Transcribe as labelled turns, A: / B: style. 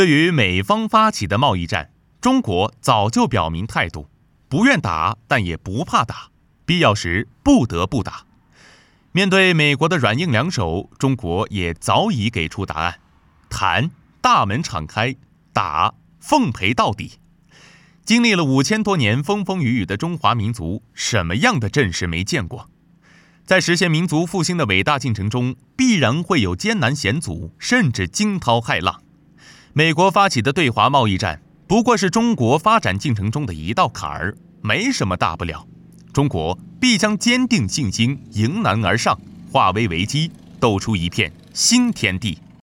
A: 对于美方发起的贸易战，中国早就表明态度，不愿打，但也不怕打，必要时不得不打。面对美国的软硬两手，中国也早已给出答案：谈大门敞开，打奉陪到底。经历了5000多年风风雨雨的中华民族，什么样的阵势没见过？在实现民族复兴的伟大进程中，必然会有艰难险阻，甚至惊涛骇浪。美国发起的对华贸易战，不过是中国发展进程中的一道坎儿，没什么大不了。中国必将坚定信心，迎难而上，化危为机，斗出一片新天地。